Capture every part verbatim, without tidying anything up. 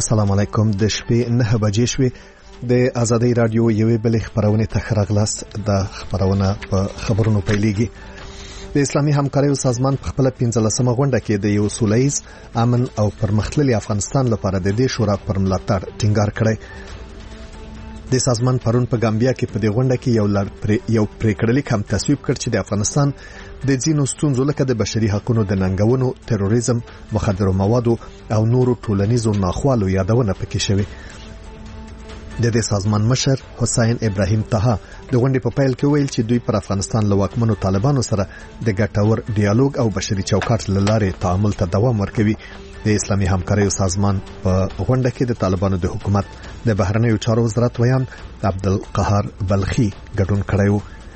السلام علیکم. د شپې نه بجې شوې د آزادۍ رادیو یوې بلې خبرونه ته ښه راغلاست. د خبرونه په خبرونو پیلېږي. د اسلامي همکاریو سازمان په خپل پنځلسمه غونډه کې د یو سولهییز امن او پرمختللي افغانستان لپاره د دې شورا پر ملاتړ ټینګار کړی. د سازمان پرون په ګامبیا کې په دې غونډه کې یو لړ یو پریکړلیک هم تصویب کړ چې د افغانستان د ځینو ستونزو لکه د بشري حقوقو د ننګونو، تروریزم، مخدرو موادو او نورو ټولنیزو ناخوالو یادونه پکې شوې. د دې سازمان مشر حسین ابراهیم طه د غونډې په پیل کې ویل چې دوی پر افغانستان له واکمنو طالبانو سره د ګټور ډیالوګ او بشري چوکاټ له لارې تعامل ته دوام ورکوي. د اسلامي همکاریو سازمان په غونډه کې د طالبانو د حکومت د بهرنیو چارو وزارت ویان عبدالقهار بلخي ګډون کړی و.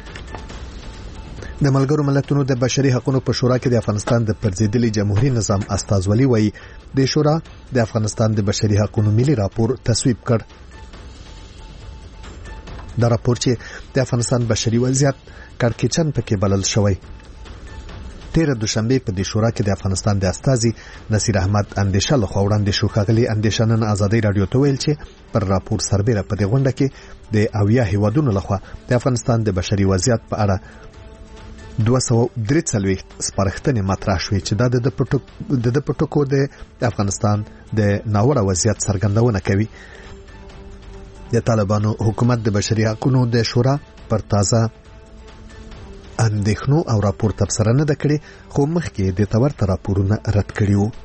د ملګرو ملتونو د بشري حقوقو په شورا کې د افغانستان د پرځېدلي جمهوریت نظام استازولي وایي د شورا د افغانستان د بشري حقوقو ملي راپور تصویب کړ. دا راپور چې د افغانستان بشري وضعیت کړکېچن پکې بلل شوی. تیر دوشنبه په دې شورا کې د افغانستان د استازي نصیر احمد اندیشه له وړاندې شو. ښاغلي اندیشه نن آزادۍ رادیو ته ویل چې پر راپور سربېره په دې غونډه کې د اویا هیوادونو لخوا د افغانستان د بشري وضعیت په اړه دوه سوه درې څلوېښت سپارښتنې مطرح شوې چې دا د د پټکو د افغانستان د ناوړه وضعیت څرګندونه کوي. د طالبانو حکومت د بشري حقوقو د شورا پر تازه اندېښنو او راپور تبصره نه ده کړې، خو مخکې د تورته راپورونه رد کړي وو.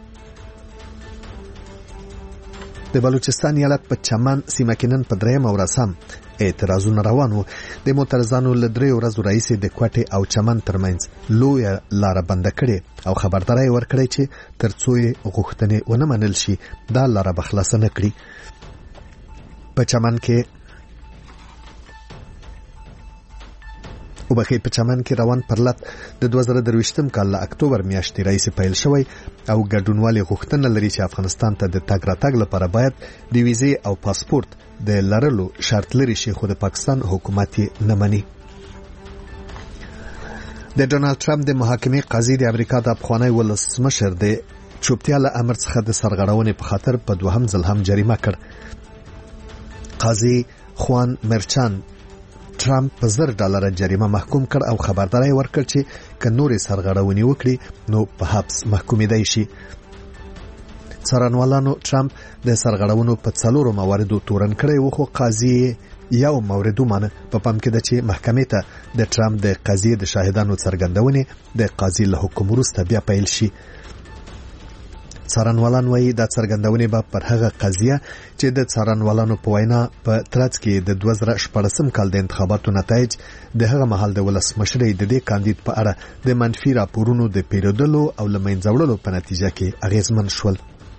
د بلوچستان ایالت په چمن سیمه کې نن په درېیمه ورځ هم اعتراضونه روان وو. د معترضانو له درې ورځو راهیسې د کوټې او چمن ترمنځ لویه لاره بنده کړې او خبرداری ورکړی چې تر څو یې غوښتنې ونه منل شي دا لاره به خلاصه نه کړي. په چمن کې وبخې په چمن کې روان پرلط د دوه زره درویشتم کال له اکتوبر میاشتې راهیسې پیل شوی او ګډونوالې غوښتنه لري چې افغانستان ته د تګ راتګ لپاره باید د ویزې او پاسپورت د لرلو شرط لري شي، خو د پاکستان حکومت یې نه مني. د ډونالد ټرمپ د محاکمې قاضي د امریکا د افغاني ولسمشر د چوپتیا له امر څخه د سرغړونې په خاطر په دوهم ځل هم جریمه کړ. قاضي خوان مرچان ټرمپ په زر ډالر جریمه محکوم کړ او خبرداری ورکړ چې که نورې سرغړونې وکړي نو په حبس محکومېدای شي. څارنوالانو ټرمپ د سرغړونو په څلورو مواردو تورن کړی و، خو قاضي یو مورد ومانه. په پام کې ده چې محکمې ته د ټرمپ د قضیې د شاهدانو څرګندونې د قاضي له حکم وروسته بیا پیل شي. څارنوالان وایي دا څرګندونې به پر هغه قضیه چې د څارنوالانو په وینا په ترڅ کې د دوه زره شپاړسم کال د انتخاباتو نتایج د هغه مهال د ولسمشرۍ د دې کاندید په اړه د منفي راپورونو د پیرودلو او له منځه وړلو په نتیجه کې اغیزمن شول.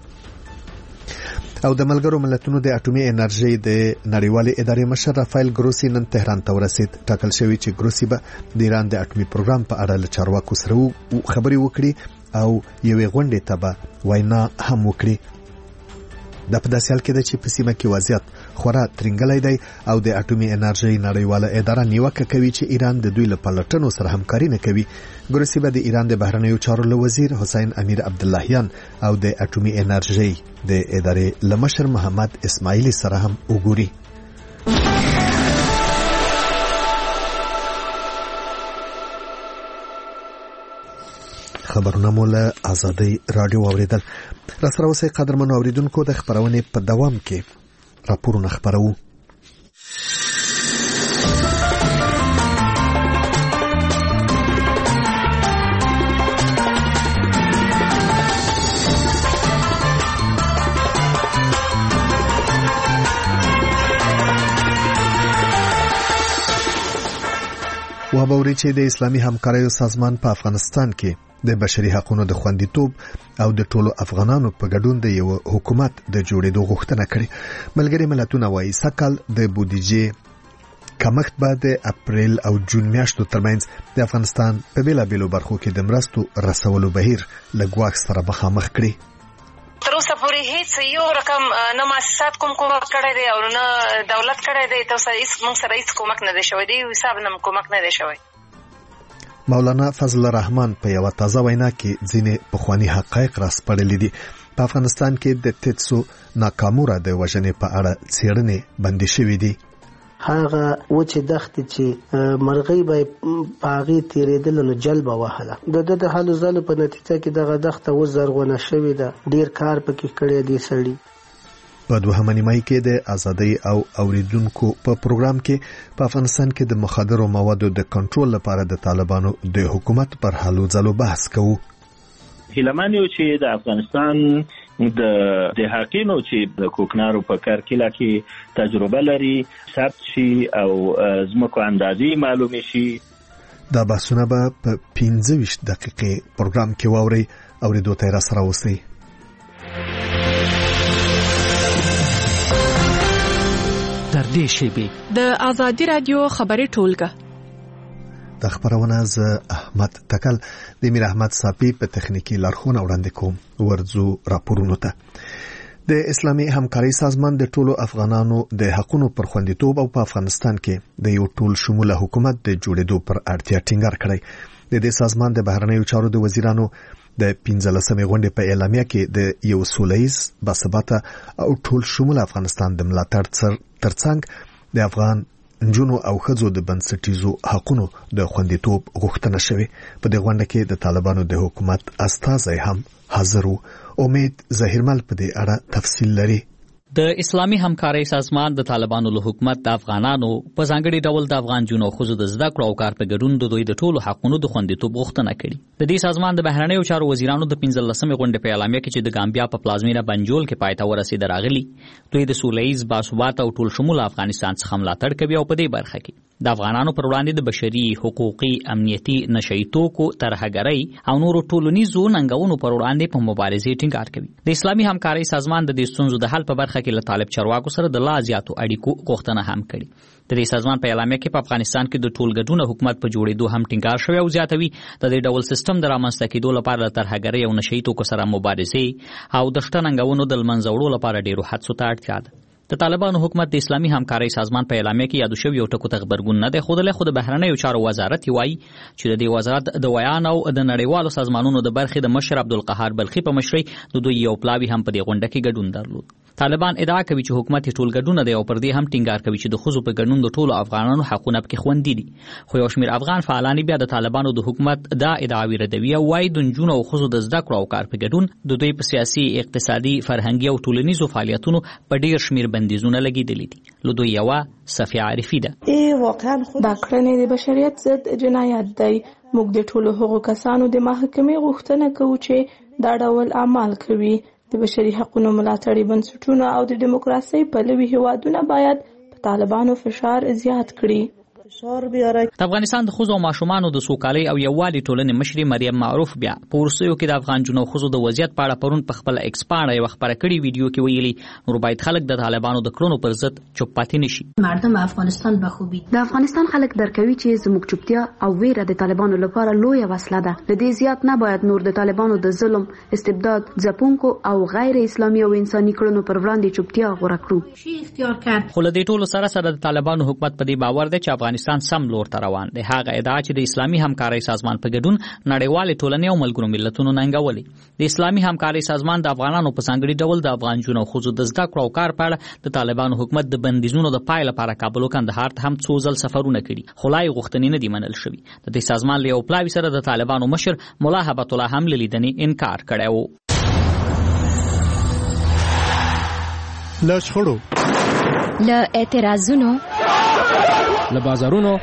او د ملګرو ملتونو د اټومي انرژي د نړیوالې ادارې مشر رافایل ګروسی نن تهران ته ورسید. ټاکل شوی چې ګروسی به د ایران د اټومي پروګرام په اړه له چارواکو سره خبرې وکړي او یوې غونډې ته به وینا هم وکړي. دا په داسې حال کې ده چې په سیمه کې وضعیت خورا ترنګلی دی او د اټومي انرژي نړیواله اداره نیوکه کوي چې ایران د دوی له پلټنو سره همکاري نه کوي. ګروسی به د ایران د بهرنیو چارو له وزیر حسین امیر عبداللهیان او د اټومي انرژي د ادارې له مشر محمد اسماعیلی سره هم وګوري. خبرونه مو له آزادۍ رادیو اوریدل. را سره اوسئ قدرمنو اوریدونکو، د خبرونې په دوام کې راپورونه خبرو. وابوري چې د اسلامي همکاریو سازمان په افغانستان کې د بشري حقوقو د خوندیتوب او د ټولو افغانانو په ګډون د یو حکومت د جوړېدو غوښتنه کړې. ملګري ملتونه وایي سکهال د بودیجې کمښت به د اپریل او جون میاشتو ترمنځ د افغانستان په بیلابیلو برخو کې د مرستو رسولو بهیر له ګواښ سره مخامخ کړي. تر اوسه پورې هیڅ یو رقم نه مؤسسات کوم کومک کړی دی او نه دولت کړی دی. تر اوسه هیڅ موږ سره هیڅ کومک نه دی شوی دی، حساب نه کومک نه دی شوی. مولانا فضل الرحمن په یو تازه وینا کې ځینې پخوانی حقایق راسپړلي دي. په افغانستان کې د تیتسو ناکامورا د وژنې په اړه څېړنې بندي شوې دي. هغه و چې دښت چې مرغۍ به پاغي تیرېدل نو جلبه وهله د د حالو زالو په نتیجه کې دغه دښت و زرغونه شوې ده. ډیر کار پکې کړی دی سړي. په دوهمه نیمایي کې د ازادۍ او اوریدونکو په پروګرام کې په افغانستان کې د مخدرو موادو د کنټرول لپاره د طالبانو د حکومت پر حلو ځلو بحث کوو. هیلمان یو چې د افغانستان د د حقینو چې د کوکنارو په کرکیله کې تجربه لري ثبت شي او زموږ اندازې معلومه شي. دا بحثونه به په پنځه ویشت دقیقې پروګرام کې واوري اوریدو ته را سره اوسئ. در دې شیبه د ازادي رادیو خبري ټولګه د خبرونه ز احمد تکل د میر احمد صافي په تخنیکی لارښوونه وړاندې کوم. ورځو راپورونه ته د اسلامي همکاري سازمان د ټولو افغانانو د حقوقو پر خوندیتوب او په افغانستان کې د یو ټول شموله حکومت د جوړېدو پر اړتیا ټینګار کړی. د دې سازمان د بهرنیو چارو د وزیرانو د پنځلسمې غونډې په اعلامیه کې د یو سولهییز باثباته او ټول شموله افغانستان د ملاتړ ترڅنګ د افغان نجونو او ښځو د بنسټیزو حقوقو د خوندیتوب غوښتنه شوې. په دې غونډه کې د طالبانو د حکومت استازي هم حاضر وو. امید ظاهرمل په دې اړه تفصیل لري. د اسلامي همکاري سازمان د طالبانو له حکومت د افغانانو په ځانګړي ډول د افغان جنو خزو د زده کړو او کار په ګډون د دوی د ټولو حقوقو د خوندیتوب غوښتنه کړې. د دې سازمان د بهرنیو چارو وزیرانو د پنځلسمې غونډې په اعلامیه کې چې د ګامبیا په پلازمینه بنجول کې پای ته ورسېد راغلي دوی د سولهییز باثباته او ټول شموله افغانستان څخه ملاتړ کوي او په دې برخه کې د افغانانو پر وړاندې د بشري حقوقي امنیتي نشئی توکو ترهګرۍ او نورو ټولنیزو ننګونو پر وړاندې په مبارزې ټینګار کوي. د اسلامي همکاري سازمان د دې ستونزو د حل په برخه کې له طالب چارواکو سره د لا زیاتو اړیکو غوښتنه هم کړې. د دې سازمان په اعلامیه کې په افغانستان کې د ټولګډون حکومت په جوړېدو هم ټینګار شوی او زیاتوي د دې ډول سیستم د رامنځته کېدو لپاره د ترهګرۍ او نشئی توکو سره مبارزې او د شته ننګونو د له وړلو لپاره ډیرو هڅو ته اړتیا ده. د طالبانو حکومت د اسلامي همکاري سازمان په اعلامیه کې یادو شوی یو ټکو ته خبرګون نه دی خوده خو د بهرنیو چارو وزارت وایي چې د دې وزارت د ویان او د نړیوالو سازمانونو د برخې د مشر عبدالقهار بلخي په مشرۍ د دوی یو پلاوی هم په دې غونډه کې ګډون درلود. طالبان ادعا کوي چې حکومت ټول ګډون دی او پر دې هم ټینګار کوي چې د خزو په ګډون د ټولو افغانانو حقوقونه پکې خوندي دي. خو یو شمېر افغان فعالان بیا د طالبانو د حکومت دا ادعاوی ردوي او وايي د نجونو او خزو د زده کړو او کار په ګډون د دوی په سیاسي اقتصادي فرهنګي او ټولنیزو فعالیتونو په ډیر شمېر بندیزونه لګیدلي دي. لدو یوا صفیه عارفی ده. ای واقعا خود دا کړنې د بشریت ضد جنایت دی. موږ د ټولو هغو کسانو د محاکمې غوښتنه کوو چې دا ډول اعمال کوي. د بشري حقوقو ملاتړي بنسټونه او د دیموکراسي پلوي هیوادونه باید په طالبانو فشار زیات کړي. د افغانستان د خزو او ماشومانو د سوکالۍ او یووالي ټولنې مشري مریم معروف بیا په ورسیو کې د افغان جنو خزو د وضعیت په اړه پرون په خپل ایکس باندې یو خبره کړې ویډیو کې ویلي نور باید خلک د طالبانو د کړنو پر ضد چوپ پاتې نشي. مردم افغانستان به خوبي د افغانستان خلک درکوي چې زموږ چوپتیا او ویره د طالبانو لپاره لویه وسله ده. د دې زیات نه باید نور د طالبانو د ظلم، استبداد، ځپونکو او غیر اسلامي او انساني کړنو پر وړاندې چوپتیا غوره کړو. شي اختیار کړ. خو له دې ټولو سره سره د طالبانو حکومت په دې باور دی چې افغانستان سم لور روان دی. هغه ادعا چې د اسلامي همکاري سازمان په ګډون نړیوال ټولنې او ملګرو ملتونو ننګولې. د اسلامي همکاري سازمان د افغانانو په ځانګړي ډول د افغان جنو خزو د زده کړو او کار په اړه د طالبانو حکومت د بندیزونو د پای لپاره کابل او کندهار ته هم څو ځل سفرونه کړي خو لا یې غوښتنې نه دي منل شوي. د دې سازمان له یو پلاوي سره د طالبانو مشر مولا هبت الله هم لیدنې انکار کړی و. له شخړو، له اعتراضونو، له بازارونو،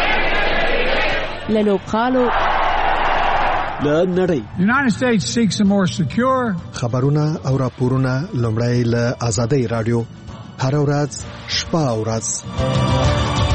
له لوبخالو، له نړۍ. United States seeks a more secure. خبرونه او راپورونه لومړی له ازادۍ رادیو هر ورځ شپه او ورځ.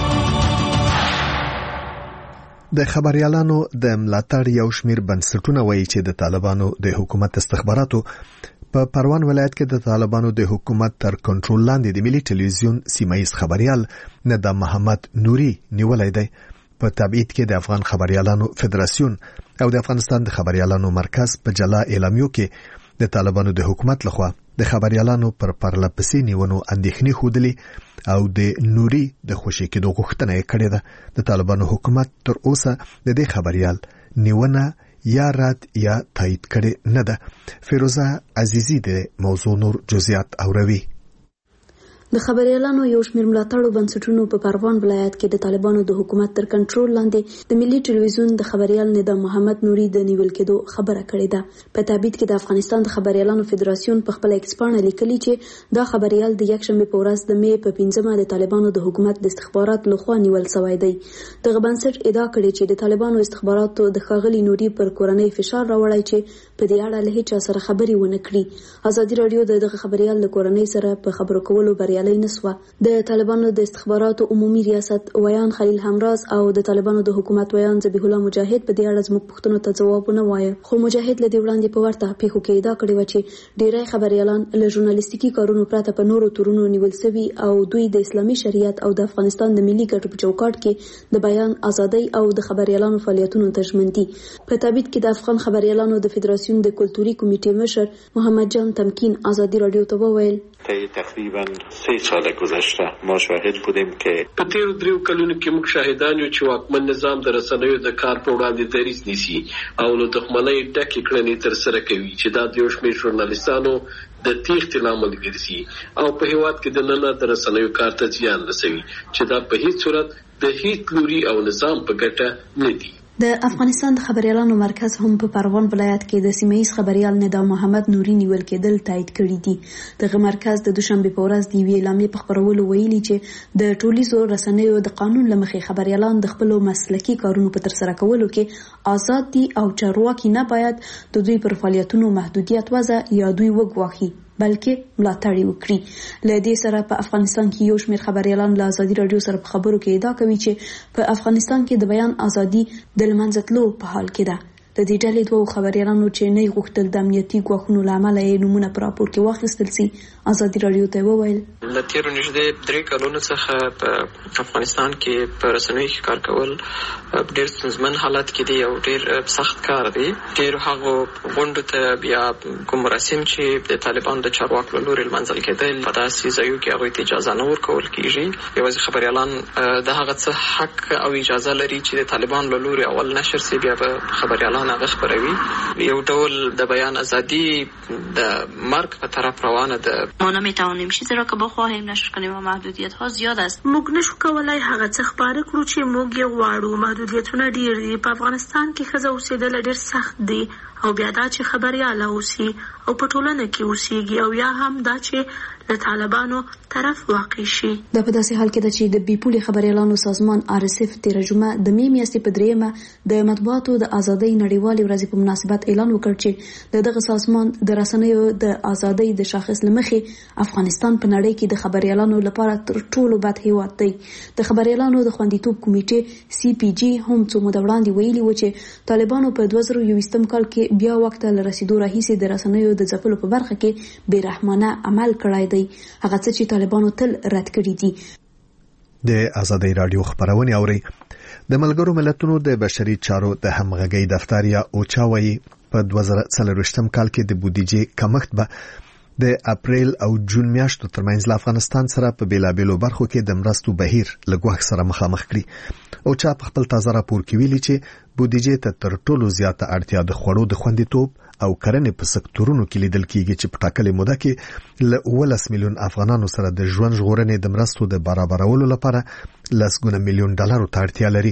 د خبريالانو د ملاتړ یو شمیر بنسټونه وایي چې د طالبانو د حکومت استخباراتو په پروان ولایت کې د طالبانو د حکومت تر کنټرول لاندې د ملي ټلویزیون سیمایي خبريال ندام محمد نوري نیولای دی. په تبعید کې د افغان خبريالانو فدراسیون او د افغانستان د خبريالانو مرکز په جلا اعلامیو کې د طالبانو د حکومت لخوا د خبريالانو پر پرلپسې نیونو اندېښنې خوده او د نوري د خوشي کېدو غوښتنه یې کړې ده. د طالبانو حکومت تر اوسه د دې خبريال نیونه یا رد یا تایید کړي نه ده. فیروزه عزیزی د موضوع نور جزئیات اوروي. د خبريالانو یو شمېر ملاتړو بنسټونو په پروان ولایت کې د طالبانو د حکومت تر کنټرول لاندې د ملي ټلویزیون د خبريال نظام محمد نوري د نیول کېدو خبره کړې ده. په تابعید کې د افغانستان د خبريالانو فدراسیون په خپل ایکسپانه لیکلي چې دا خبريال د یکشنبه په ورځ د مې په پنځمه د طالبانو د حکومت د استخبارات لخوا نیول شوی دی. دغه بنسټ ادعا کړې چې د طالبانو استخباراتو د ښاغلي نوري پر کورنۍ فشار راوړی چې په دې اړه له هیڅ سره خبري ونه کړي. ازادي رادیو د دغه خبريال له کورنۍ سره په خبرو کولو بریالي نسوه. د طالبانو د استخباراتو عمومي ریاست ویان خلیل همراز او د طالبانو د حکومت ویان ذبیح الله مجاهد په دې اړه زموږ پوښتنو ته ځواب ونه وایه. خو مجاهد له دې وړاندې په ورته پیښو کې ادعا کړې وه چې ډیری خبريالان له ژورنالیستیکي کارونو پرته په نورو تورونو نیول سوي او دوی د اسلامي شریعت او د افغانستان د ملي ګټو په چوکاټ کې د بیان ازادۍ او د خبريالانو فعالیتونو ته ژمن دي. په تابعید کې د افغان خبريالانو د فدراسیون د کلتوري کمیټې مشر محمد جان تمکین ازادي رادیو ته وویل تقریبا سه سال گذشته ما شاهد بودیم که په تیرو دریو کلونو کې موږ شاهدان یو چې واکمن نظام د رسنیو د کار په وړاندې دریځ نیسي او له دښمنۍ ډکې کړنې ترسره کوي چې دا د یو شمېر ژورنالیستانو د تېښتې لامل ګرځي او په هېواد کې دننه د رسنیو کار ته زیان رسوي چې دا په هیڅ صورت د هیڅ لوري او نظام په ګټه نه دي. د افغانستان د خبريالانو مرکز هم په پروان ولایت کې د سیمه‌ایز خبريال نظام محمد نوري نیول کېدل تایید کړی دي. دغه مرکز د دوشنبه په ورځ د یوې اعلامیې په خبرولو ویلي چې د ټولیزو رسنیو د قانون له مخې خبريالان د خپل مسلکي کارونو په ترسره کولو کې آزاد دي او چارواکي نه باید د دوی پر فعالیتونو محدودیت وضع یا دوی وګواښي بلکې ملاتړ وکړي. له دې سره په افغانستان کې یو شمېر خبريالان له ازادي رادیو سره په خبرو کې ادعا کوي چې په افغانستان کې د بیان ازادي د لمنځه تلو په حال کې ده. د دې ډلې دوه خبريالانو چې نه غوښتل د امنیتي ګواښونو له امله یې نمونه په راپور کې واخیستل سي ازادي رادیو ته وویل له تیرو نږدې درې کلونو څخه په افغانستان کې په رسنیو کې کار کول ډېر ستونزمن حالت کې دی او ډېر سخت کار دی. ډېر هغو غونډو ته بیا کوم مراسم چې د طالبانو د چارواکو له لوري لمنځل کېدل په داسې ځایو کې هغوی ته اجازه نه ورکول کېږي. یوازې خبریالان د هغه څه حق او اجازه لري چې د طالبانو له لوري اول نشر سي بیا به خبریالان هغه خبروي. یو ډول د بیان ازادی د مرگ به طرف روانه ده. ما نمیتوانیم چیزی را که بخواهیم نشر کنیم و محدودیت ها زیاد است. موږ نشو کولای هغه څه خبره کړو چې موږ یې غواړو. محدودیتونه ډیر دي. په افغانستان کې ښځه اوسېدل ډیر سخت دي او بیا دا چې خبریاله اوسي او په ټولنه کې اوسېږي او یا هم دا چې د طالبانو طرف واقع شي. دا په داسې حال کې ده چې د بیپولي خبریالانو سازمان آر اس اف تیره جمعه د مې میاشتې په درېیمه د مطبوعاتو د ازادۍ نړیوالې ورځې په مناسبت اعلان وکړ چې د دغه سازمان د رسنیو د ازادۍ د شاخص له مخې افغانستان په نړۍ کې د خبریالانو لپاره تر ټولو بد هیواد دی. د خبریالانو د خوندیتوب کمیټې سی پی جی هم څو موده وړاندې ویلي و چې طالبانو په دوه زره یوویشتم کال کې بیا وخت له رسیدو راهیسې د رسنیو د ځپلو په برخه کې بې رحمانه عمل کړی دی، هغه څه چې طالبانو تل رد کړی دي. د ازادۍ رادیو خبرونه اوري. د ملګرو ملتونو د بشري چارو د همغږۍ دفتر یا اوچا وایي په دوه زره څلوېښتم کال کې د بودیجې کمښت به د اپریل او جون میاشتو ترمنځ له افغانستان سره په بیلابیلو برخو کې د مرستو بهیر له ګواښ سره مخامخ کړي. اوچا په خپل تازه راپور کې ویلي چې بودیجې ته تر ټولو زیاته اړتیا د خوړو د خوندیتوب او کرنې په سکتورونو کې لیدل کیږي چې په ټاکلې موده کې له اوولس میلیون افغانانو سره د ژوند ژغورنې د مرستو د برابرولو لپاره لسګونه میلیون ډالرو ته اړتیا لري.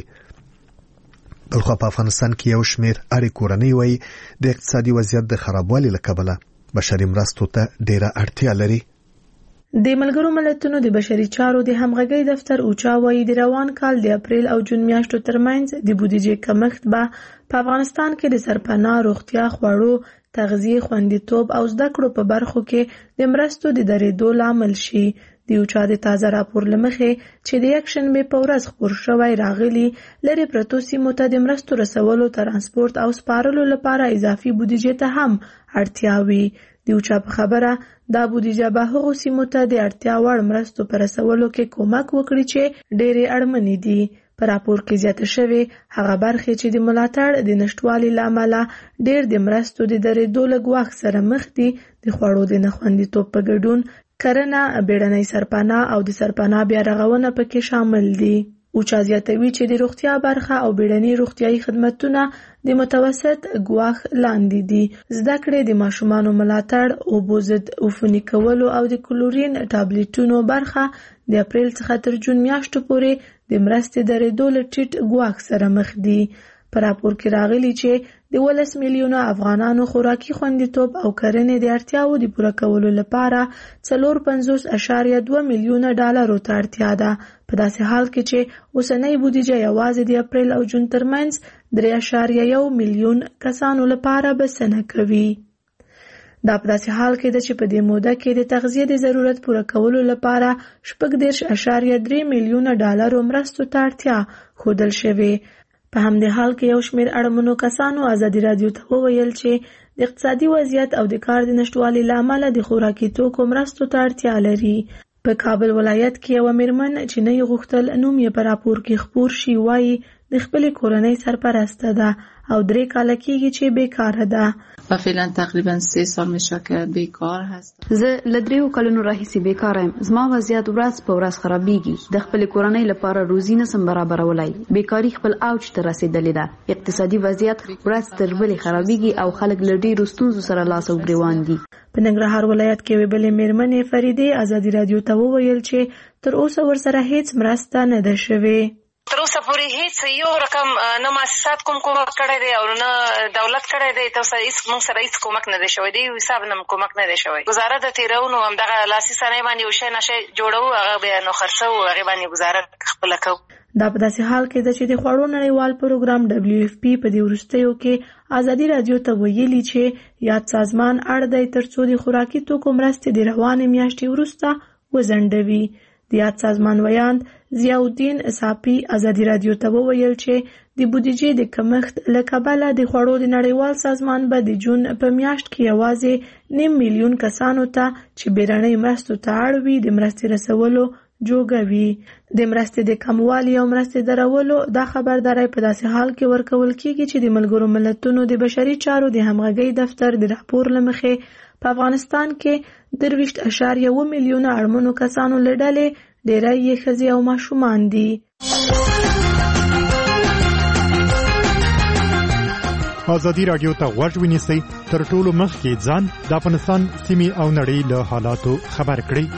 بلخو په افغانستان کې یو شمېر اړې کورنۍ وایي د اقتصادي وضعیت د خرابوالي له کبله بشري مرستو ته ډیره اړتیا لري. د ملګرو ملتونو د بشري چارو د همغږۍ دفتر اوچا وایي د روان کال د اپریل او جون میاشتو ترمنځ د بودیجې کمښت به په افغانستان کې د سرپناه، روغتیا، خوړو، تغذیه، خوندیتوب او زده کړو په برخو کې د مرستو د درېدو لامل شي. د اوچا د تازه راپور له مخې چې د یکشنبې په ورځ خپور شوی راغلي لرې پرتو سیمو ته د مرستو رسولو، ترانسپورت او سپارلو لپاره اضافي بودیجې ته هم اړتیا وي. د اوچا په خبره دا بودیجه به هغو سیمو ته د اړتیا وړ مرستو په رسولو کې کومک وکړي چې ډېرې اړمنې دي. په راپور کې زیاته شوې هغه برخې چې د ملاتړ د نشټوالي له امله ډېر د مرستو د درېدو له ګواښ سره مخ دي. د خوړو د نه خوندیتوب په ګډون کرنه، بیړنۍ سرپناه او د سرپناه بیا رغونه پکې شامل دي. اوچا زیاتوي چې د روغتیا برخه او بیړني روغتیايي خدمتونه د متوسط ګواښ لاندې دي. زده کړې د ماشومانو ملاتړ، اوبو ضد عفوني کولو او د کلورین ټابلیټونو برخه د اپریل څخه تر جون میاشتو پورې د مرستې درېدو له ټیټ ګواښ سره مخ دي. په راپور کې راغلي چې د ولس میلیونه افغانانو خوراکي خوندیتوب او کرنې د اړتیاو د پوره کولو لپاره څلور پنځوس اعشاریه دوه میلیونه ډالرو ته اړتیا ده، په داسې حال کې چې اوسنۍ بودیجه یوازې د اپریل او جون ترمنځ درې اعشاریه یو میلیون کسانو لپاره بسنه کوي. دا په داسې حال کې ده چې په دې موده کې د تغذیې د ضرورت پوره کولو لپاره شپږ دېرش اعشاریه درې میلیونه ډالرو مرستو ته اړتیا ښودل شوې. په همدې حال کې یو شمېر اړمنو کسانو ازادي راډیو ته وویل چې د اقتصادي وضعیت او د کار د نشټوالي له امله د خوراکي توکو مرستو ته اړتیا لري. په کابل ولایت کې یوه میرمن چې نه یې غوښتل نوم یې په راپور کې خپور شي وایي د خپلې کورنۍ سرپرسته ده او درې کاله کېږي چې بیکاره ده. و فعلا تقریبا سه سال میشه که بیکار هستم. زه له دریو کلونو راهیسې بیکاره یم. زما وضعیت ورځ په ورځ خرابېږي. د خپلې کورنۍ لپاره روزي نسم برابرولای. بیکاري خپل اوج ته رسېدلې ده. اقتصادي وضعیت ورځ تر بلې خرابېږي او خلک له ډېرو ستونزو سره لاس او ګریوان دي. په ننګرهار ولایت کې یوې بلې میرمنې فریدې ازادي راډیو ته وویل چې تر اوسه ورسره هیڅ مرسته نه ده شوې. تر اوسه پورې هیڅ یو رقم نه مؤسسات کوم کومک کړی دی او نه دولت کړی دی. تر اوسه هیڅ موږ سره هیڅ کومک نه دی شوی دی، حساب نه کومک نه دی شوی. گزاره د تیرونو همدغه لاسي صنایع باندې یو شی نشی جوړوو، هغه بیا نو خرڅوو، هغې باندې گزاره خپله کوو. دا په داسې حال کې ده چې د خوړو نړیوال پروګرام ډبلیو اف پی په دې وروستیو کې ازادي راډیو ته ویلي چې یاد سازمان اړ دی تر څو د خوراکي توکو مرستې د روانې میاشتې وروسته وځنډوي. د یاد سازمان ویاند ضیاءالدین صافي ازادي راډیو ته وویل چې د بودیجې د کمښت له کبله د خوړو د نړیوال سازمان به د جون په میاشت کې یوازې نیم میلیون کسانو ته چې بیړنۍ مرستو ته اړ وي د مرستې رسولو جوګه وي. د مرستې د کموالي او مرستې درولو دا خبرداری په داسې حال کې ورکول کیږي چې د ملګرو ملتونو د بشري چارو د همغږۍ دفتر د راپور له مخې په افغانستان کې درویشت اعشاریه اوه میلیونه اړمنو کسانو له ډلې ډېری یې ښځې او ماشومان دي. ازادي راډیو ته غوږ ونیسئ، تر ټولو مخکې ځان د افغانستان سیمې او نړۍ له حالاتو خبر کړئ.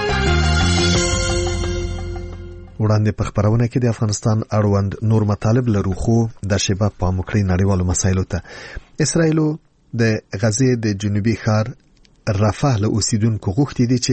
وړاندې په خبرونه کې د افغانستان اړوند نور مطالب لرو، خو د شباب په مکړې نړیوالو مسایلو ته اسرائیل د غزې د جنوبي ښار رفح له اوسیدونکو غوښتي دي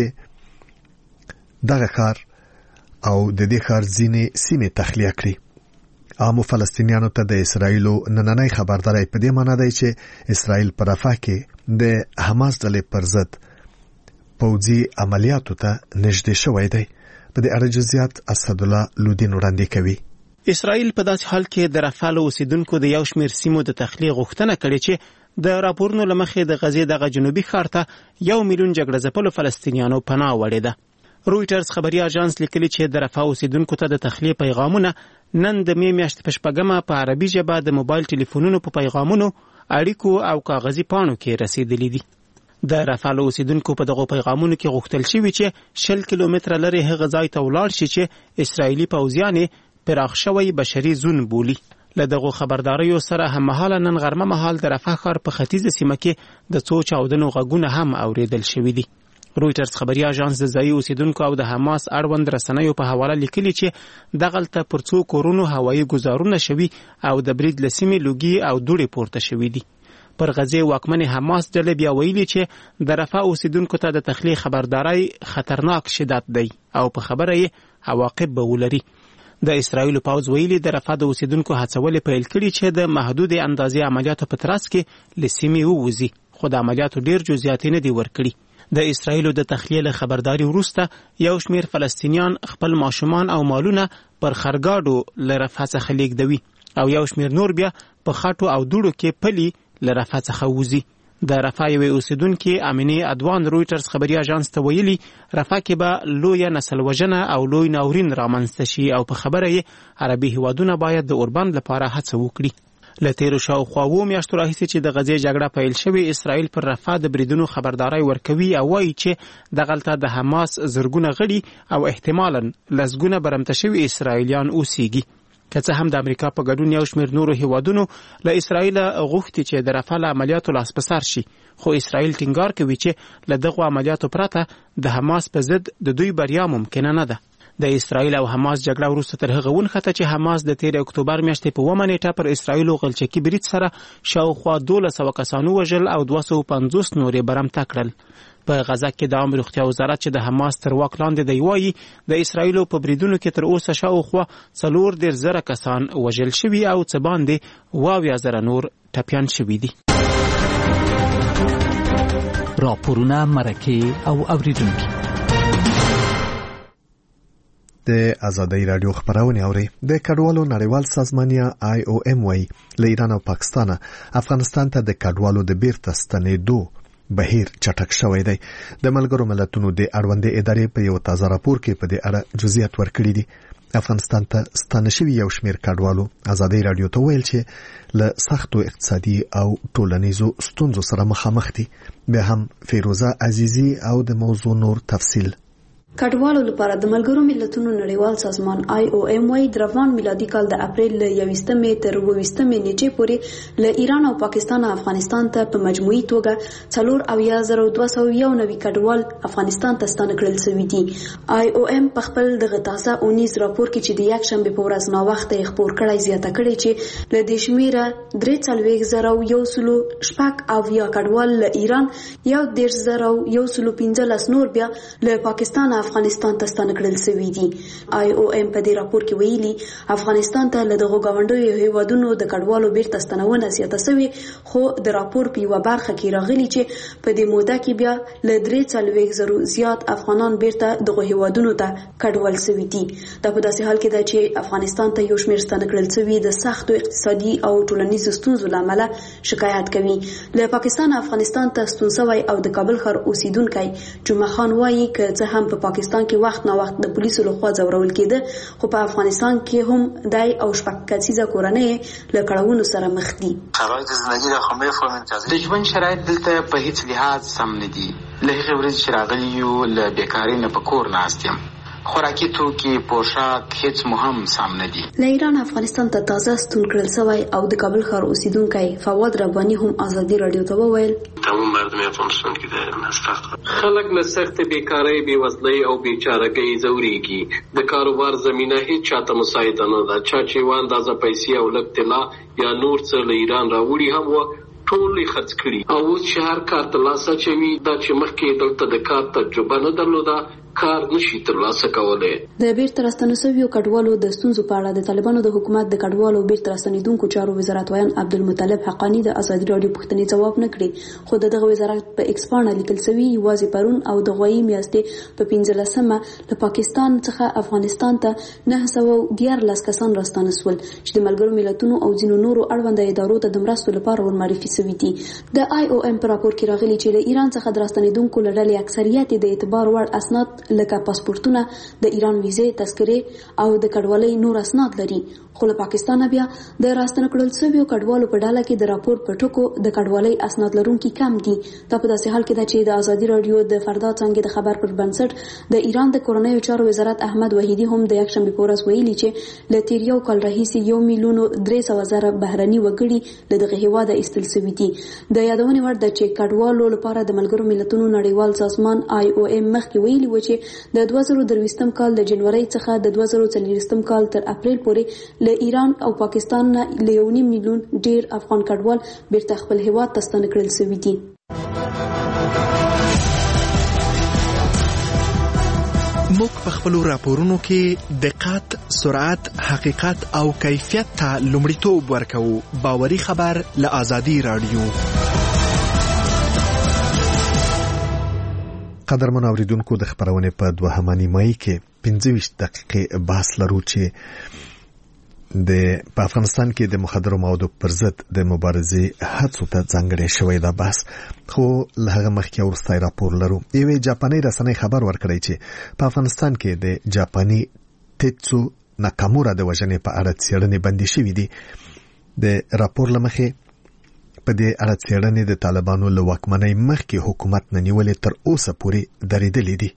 چې دغه ښار او د دې ښار ځینې سیمې تخلیه کړي. عامو فلسطینیانو ته د اسرائیلو نننۍ خبرداری په دې معنی دی چې اسرائیل په رفح کې د حماس ډلې پر ضد پوځي عملیاتو ته نږدې شوی دی. په دې اړه جزئیات اسدالله لودین وړاندې کوي. اسرائیل په داسې حال کې د رفح له اوسیدونکو د یو شمېر سیمو د تخلیه غوښتنه کړې چې د راپورونو له مخې د غزې دغه جنوبي ښار ته یو میلیون جګړه ځپلو فلسطینیانو پناه وړې ده. رویټرز خبري اژانس لیکلي چې د رفح اوسیدونکو ته د تخلیه پیغامونه نن د می میاشتې په شپږمه په عربي ژبه د موبایل ټلیفونونو په پیغامونو، اړیکو او کاغذي پاڼو کې رسیدلي دي. د رفح له اوسیدونکو په دغو پیغامونو کې غوښتل شوي چې شل کیلومتره لرې هغه ځای ته ولاړ شي چې اسرائیلي پوځیان پراخ شوی بشري زون بولي. له دغو خبرداریو سره هممهاله نن غرمه مهال د رفح ښار په ختیځه سیمه کې د څو چاودنو غږونه هم اوریدل شوي دي. رویټرز خبري اژانس د ځایي اوسیدونکو او د حماس اړوند رسنیو په حواله لیکلي چې دغلته پر څو کورونو هوایي ګزارونه شوي او د برید له سیمې لوګي او دوړې پورته شوي دي. پر غزې واکمنې حماس ډلې بیا ویلي چې د رفح اوسیدونکو ته د تخلیه خبرداری خطرناک شدت دی او په خبره یې عواقب به ولري. د اسرائیلو پوځ ویلي د رفح د اوسیدونکو هڅول پیل کړي چې د محدود اندازې عملیاتو په ترڅ کې له سیمې ووځي، خو د عملیاتو ډیر جزئیات نه دي ورکړي. د اسرائیلو د تخلیه له خبرداري وروسته یو شمېر فلسطینیان خپل ماشومان او مالونه پر خرګاډو له رفح څخه لیږدوي او یو شمېر نور بیا په خټو او دوړو کې پلي له رفح څخه وځي. د رفح یوې اوسیدونکي امینې ادوان رویټرز خبري اژانس ته ویلي رفح کې به لویه نسل وژنه او لوی ناورین رامنځته شي او په خبره یې عربي هیوادونه باید د اوربند لپاره هڅه وکړي. له تیرو شاوخوا اووه میاشتو راهیسې چې د غزې جګړه پیل شوې، اسرائیل پر رفح د بریدونو خبرداری ورکوي او وایي چې دغلته د حماس زرګونه غړي او احتمالاً لسګونه برمته شوي اسرائیلیان اوسیږي. که څه هم د امریکا په ګډون یو شمېر نورو هیوادونو له اسرائیل غوښتي چې د رفح له عملیاتو لاس په سر شي، خو اسرائیل ټینګار کوي چې له دغو عملیاتو پرته د حماس په ضد د دوی بریا ممکنه نه ده. د اسرائیل او حماس جګړه وروسته تر هغه ونښته چې حماس د تیر اکتوبر میاشتې په اوومه نیټه پر اسرائیل غلچکي برید سره شاوخوا دولس سوه کسانو وژل او دوه سوه پنځوس نور یې برمته کړل. په غزه کې د عامه روغتیا وزارت چې د حماس تر واک لاندې دی وایي د اسرائیلو په بریدونو کې تر اوسه شاوخوا څلور دېرش زره کسان وژل شوي او څه باندې اووه اویا زره نور ټپیان شوي دي. راپورونه، مرکې او اوریدونکي د آزادۍ رادیو خبرونه اوري. د کډوالو نړیوال سازمان یا آی او ام وايي له ایران او پاکستان افغانستان ته د کډوالو د بیرته ستنېدو بهیر چټک شوی دی. د ملګرو ملتونو د اړوندې ادارې په یو تازه راپور کې په دې اړه جزئیات ورکړي دي. افغانستان ته ستانه شوي یو شمېر کډوالو آزادۍ رادیو ته ویل چې له سختو اقتصادي او ټولنیزو ستونزو سره مخامخ دي. بیا هم فیروزه عزیزی او د موضوع نور تفصیل. کډوالو لپاره د ملګرو ملتونو نړیوال سازمان آی او ام وايي د روان میلادي کال د اپریل له یویشتمې تر اوویشتمې نیټې پورې له ایران او پاکستان افغانستان ته په مجموعي توګه څلور اویا زره دوه سوه یو نوي کډوال افغانستان ته ستانه کړل شوي دي. آی او ام په خپل دغه تازه اونیز راپور کې چې د یکشنبې په ورځ ناوخته یې خپور کړی زیاته کړې چې له دې شمېره درې څلوېښت زره یو سلو شپږ اویا کډوال له ایران، یو دېرش زره یو سلو پنځلس نور بیا له پاکستان افغانستان ته ستانه کړل شوي دي. آی او ام په دې راپور کې ویلي افغانستان ته له دغو ګاونډیو هیوادونو د کډوالو بیرته ستنونه زیاته شوې، خو د راپور په یوه برخه کې راغلي چې په دې موده کې بیا له درې څلوېښت زرو زیات افغانان بیرته دغو هیوادونو ته کډوال شوي دي. دا په داسې حال کې ده چې افغانستان ته یو شمېر ستانه کړل شوي د سختو اقتصادي او ټولنیزو ستونزو له امله شکایت کوي. له پاکستان افغانستان ته ستون شوی او د کابل ښار اوسیدونکی جمعه خان وایي که څه هم په پاکستان کې وخت نا وخت د پولیسو لخوا ځورول کېده، خو په افغانستان کې هم دای او شپږ کسیزه کورنۍ له کړاوونو سره مخ دي. شرایط زندگی را خو میفهمیم چې د ژوند شرایط دلته په هیڅ لحاظ سم نه دي. له هغې ورځې چې راغلي یو له بیکارۍ نه په کور ناست یم. خوراکي توکي، پوشاک هیڅ مو هم سم نه دي. له ایران افغانستان ته تازه ستون کړل شوی او د کابل ښار اوسیدونکی فواد رباني هم آزادي رادیو ته وویل تمام مردم افغانستان کې د مستحق خلک له سخت بیکارۍ، بېوزلۍ او بیچارهګۍ ځورېږي. د کاروبار زمینه هیڅ چاته مساعده نه ده. چا چې یوه اندازه پیسې او لږ طلا یا نور څه له ایران راوړي هم وه ټول یې خرڅ کړي، او اوس چې هر کار ترلاسه اچوي دا چې مخکې دلته د کار تجربه نه درلوده کار نشي ترلاسه کولی. د بیرته راستنه شویو کډوالو د ستونزو په اړه د طالبانو د حکومت د کډوالو بیرته راستنېدونکو چارو وزارت ویان عبدالمطلب حقانی د ازادي راډیو پوښتنې ځواب نه کړي، خو د دغه وزارت په ایکس پاڼه لیکل شوي یوازې پرون او د غوایي میاشتې په پنځلسمه له پاکستان څخه افغانستان ته نهه سوه دیارلس کسان راستانه شول چې د ملګرو ملتونو او ځینو نورو اړونده ادارو ته د مرستو لپاره ورمعرفي شوي دي. د آی او ام په راپور کې راغلي چې له ایران څخه د راستنېدونکو له ډلې اکثریت د اعتبار وړ اسناد لکه پاسپورتونه، د ایران ویزې، تذکرې او د کډوالۍ نور اسناد لري، خو له پاکستان بیا د راستنه کړل شویو کډوالو په ډله کې د راپور په ټکو د کډوالۍ اسناد لرونکي کم دي. دا په داسې حال کې ده چې د آزادي راډیو د فردا څانګې د خبر پر بنسټ د ایران د کورنیو چارو وزارت احمد وحیدي هم د یکشنبې په ورځ ویلي چې له تیر یو کال راهیسې یو میلیون درې سوه زره بهرني وګړي له دغه هیواده ایستل شوي دي. د یادونې وړ ده چې کډوالو لپاره د ملګرو ملتونو نړیوال سازمان آی او ام مخکې ویلي و چې د دوه زره درویشتم کال د جنورۍ څخه د دوه زره څلوېښتم کال تر اپریل پورې له ایران او پاکستان نه له یو نیم میلیون ډیر افغان کډوال بیرته خپل هیواد ته ستانه کړل شوي دي. موږ په خپلو راپورونو کې دقت، سرعت، حقیقت او کیفیت ته لومړیتوب ورکوو. باوري خبر له آزادي راډیو. قدرمن اوریدونکو، د خبرونه په دوهمه نیمایي کې پنځه ویشت دقیقې بحث لرو چې د په افغانستان کې د مخدرو موادو پر ضد د مبارزې هڅو ته ځانګړی شوی دا بحث، خو له هغه مخکې وروستی راپور لرو. یوې جاپاني رسنۍ خبر ورکړی چې په افغانستان کې د جاپاني تیتسو ناکامورا د وژنې په اړه څېړنې بندي شوې دي. د راپور لمخې په دې اړه څېړنې د طالبانو له واکمنۍ مخکې حکومت نه نیولې تر اوسه پورې درېدلې دي.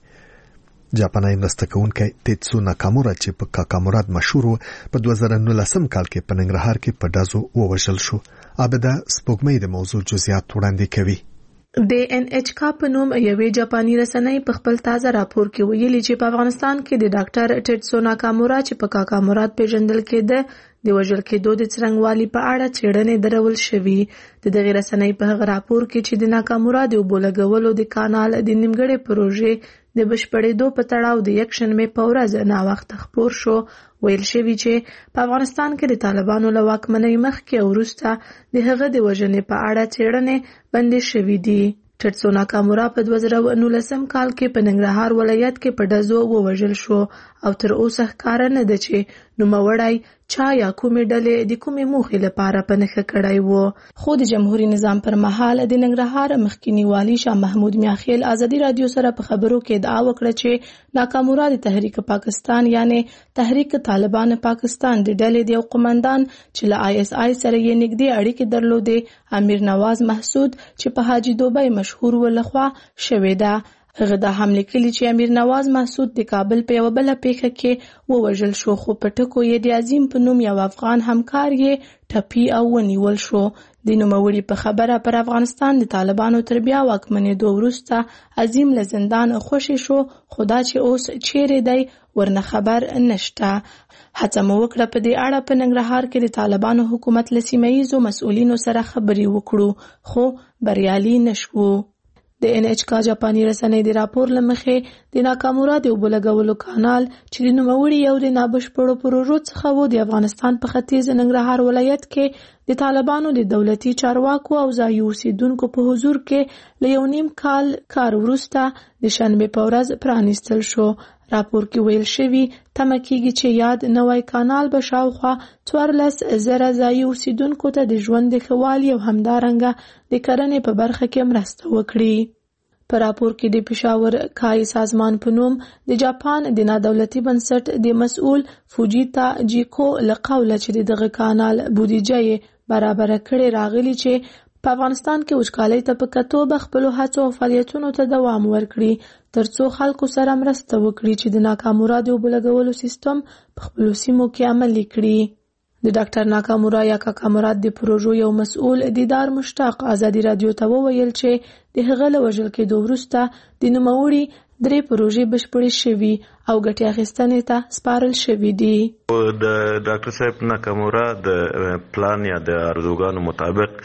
جاپاني مرسته کوونکی تیتسو ناکامورا چې په کاکاموراد مشهور و په دوه زره نولسم کال کې په ننګرهار کې په ډازو ووژل شو. عابده سپوږمۍ د موضوع جزئیات وړاندې کوي. د ان ایچ کا په نوم یوې جاپاني رسنۍ په خپل تازه راپور کې ویلي چې په افغانستان کې د ډاکټر ټیټسو ناکامورا چې په کاکاموراد پیژندل کېده د وژل کېدو د څرنګوالي په اړه څېړنې درول شوي. د دغې رسنۍ په هغه راپور کې چې د ناکامورا د اوبو لګولو د کانال د نیمګړې پروژې د بشپړېدو په تړاو د یک شنبې په ورځ ناوخته خپور شو، ویل شوي چې په افغانستان کې د طالبانو له واکمنۍ مخکې او وروسته د هغه د وژنې په اړه څېړنې بندې شوي دي. ټیټسو ناکامورا په دوه زره نولسم کال کې په ننګرهار ولایت کې په ډزو ووژل شو او تر اوسه ښکاره نه ده چې نوموړی چا یا کومې ډلې د کومې موخې لپاره په نښه کړی و. خو د جمهوریت نظام پر مهال د ننګرهار مخکینی والي شاه محمود میاخیل ازادي رادیو سره په خبرو کې ادعا وکړه چې ناکامورا د تحریک پاکستان یعنی تحریک طالبان پاکستان د ډلې د یو قومندان چې له آی اس آی سره یې نږدې اړیکې درلودې امیر نواز محسود چې په حاجی دوبۍ مشهور و لخوا شوې ده. هغه دا هم لیکلي چې امیر نواز محسود د کابل په یوه بله پیښه کې ووژل شو، خو په ټکو یې د عظیم په نوم یو افغان همکار یې ټپي او ونیول شو. د نوموړي په خبره پر افغانستان د طالبانو تر بیا واکمنېدو وروسته عظیم له زندان خوشې شو، خو دا چې اوس چیرې دی ورنه خبر نشته. هڅه مو وکړه په دې اړه په ننګرهار کې د طالبانو حکومت له سیمه ییزو مسؤلینو سره خبرې وکړو، خو بریالي نشو. د ان ایچ کا جاپاني رسنۍ د راپور له مخې د ناکامورا د اوبو لګولو کانال چې د نوموړي یو د نابشپړو پروژو څخه و د افغانستان په ختیځ ننګرهار ولایت کې د طالبانو د دولتي چارواکو او ځایي اوسیدونکو په حضور کې له یو نیم کال کار وروسته د شنبې په ورځ پرانیستل شو. راپور کې ویل شوي تمه کېږي چې یاد نوی کانال به شاوخوا څوارلس زره ځایي اوسیدونکو ته د ژوند د ښه والي او همدارنګه د کرنې په برخه کې مرسته وکړي. په راپور کې د پېښور کای سازمان په نوم د جاپان د نادولتي بنسټ د مسؤل فوجیتا جیکو له قوله چې دغه کانال بودیجه یې برابره کړې راغلي چې په افغانستان کې وچکالۍ ته په کتو به خپلو هڅو او فعالیتونو ته دوام ورکړي ترڅو خلکو سره مرسته وکړي چې د ناکامورا د اوبو لګولو سیستم په خپلو سیمو کې عملي کړي. د ډاکټر ناکامورا یا کاکامورا د پروژو یو مسؤل دیدار مشتاق ازادي رادیو ته وویل چې د هغه له وژل کېدو وروسته د نوموړي درې پروژې بشپړې شوي او ګټې اخیستنې ته سپارل شوي دي. د ډاکټر صاحب ناکامورا د پلان یا د ارزوګانو مطابق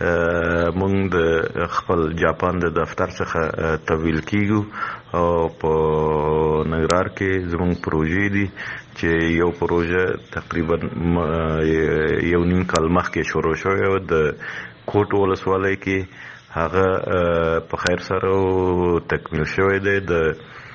مونږ د خپل جاپان د دفتر څخه تحویل کیږو او په ننګرهار کې زموږ پروژې دي چې یو پروژه تقریبا یو نیم کال مخکې شروع شوې و د کوټ ولسوالۍ کې، هغه په خیر سره تکمیل شوی دی د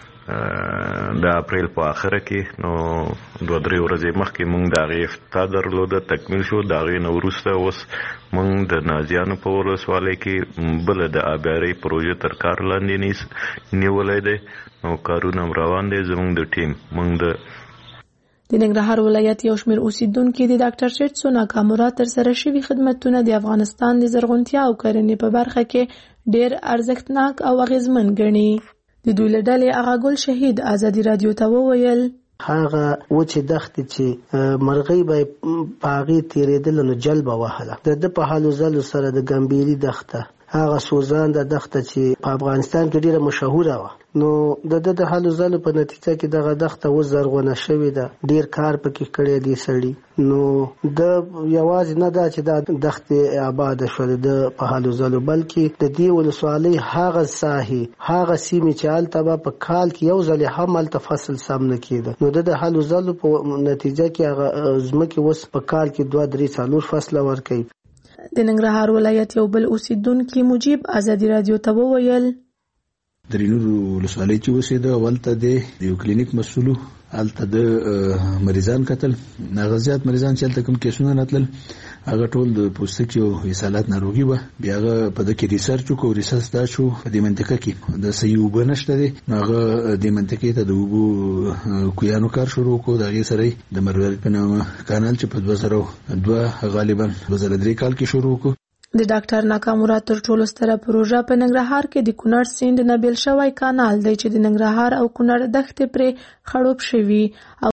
د اپریل په اخره کې. نو دوه درې ورځې مخکې مونږ د هغې افتتاح درلوده، تکمیل شو. د هغې نه وروسته اوس مونږ د نازیانو په ولسوالۍ کې بله د آبیارۍ پروژه تر کار لاندې نیولی دی. نو کارونه روان دی زمونږ د ټیم. مونږ د د ننګرهار ولایت یو شمېر اوسیدونکي د ډاکټر ټیټسو ناکامورا ترسره شوي خدمتونه د افغانستان د زرغونتیا او کرنې په برخه کې ډېر ارزښتناک او اغېزمن ګڼي. د دوی له ډلې هغه ګل شهید ازادي رادیو ته وویل هغه وچې دښتې چې مرغۍ به په هغې تېرېدله نو جل به وهله. د ده په هلو ځلو سره د ګمبېري دښته، هغه سوزانده دښته چې په افغانستان کې ډېره مشهوره وه، نو د ده د هلو ځلو په نتیجه کې دغه دښته اوس زرغونه شوې ده. ډېر کار پکې کړی دی سړي. نو د یوازې نه ده چې دا دښتې آباده شولې د په هلو ځلو، بلکې د دې ولسوالۍ هغه ساحې هغه سیمې چې هلته به په کال کې یو ځلې هم هلته فصل سم نه کېده، نو د د هلو ځلو په نتیجه کې هغه ځمکې اوس په کال کې دوه درې څلور فصله ورکوي. د ننګرهار ولایت یو بل اوسیدونکي مجیب ازادي رادیو ته وویل د رینو ولسوالۍ چې اوسېده هلته د یو کلینیک مسؤلو، هلته د مریضان کتل، هغه زیات مریضان چې هلته کوم کیسونه راتلل هغه ټول د پوستکي او اسهالات ناروغي و. بیا هغه په د کې ریسرچ وکړو. ریسرچ دا شو په دې منطقه کې د صحیح اوبه نشته دي. هغه د منطقې ته د اوبو کویانو کار شروع وکړو. د هغې سره د مروارید په نامه کانال چې په دوه زره دوه غالبا دوه زره درې کال کې شروع وکړو. د ډاکټر ناکامورا تر ټولو ستره پروژه په ننګرهار کې د کونړ سیند نه بیل شوی کانال دی چې د ننګرهار او کونړ دښتې پرې خړوب شوي.